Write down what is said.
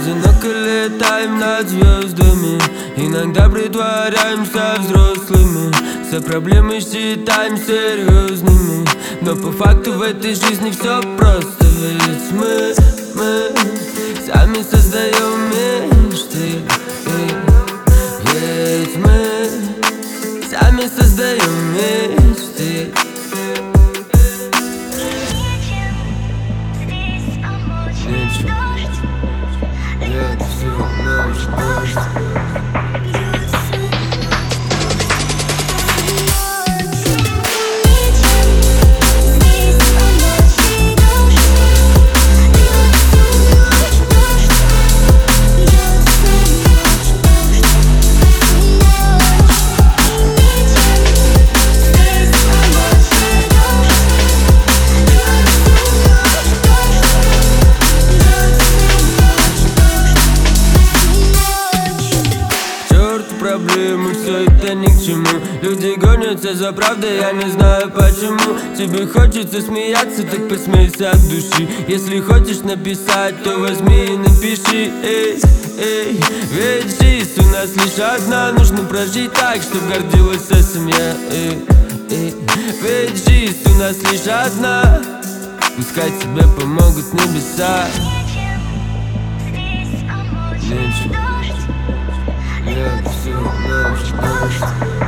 одиноко летаем над звездами. Иногда притворяемся взрослыми, все проблемы считаем серьезными. Но по факту в этой жизни все просто. Ведь мы сами создаем мечты. Ведь мы сами создаем мечты. Нечем, я всю ночь дождь. Проблемы, все это ни к чему. Люди гонятся за правдой, я не знаю почему. Тебе хочется смеяться, так посмейся от души. Если хочешь написать, то возьми и напиши. Эй, ведь жизнь у нас лишь одна. Нужно прожить так, чтоб гордилась вся семья. Ведь жизнь у нас лишь одна. Пускай тебе помогут небеса. Нечем, я всю ночь дождь.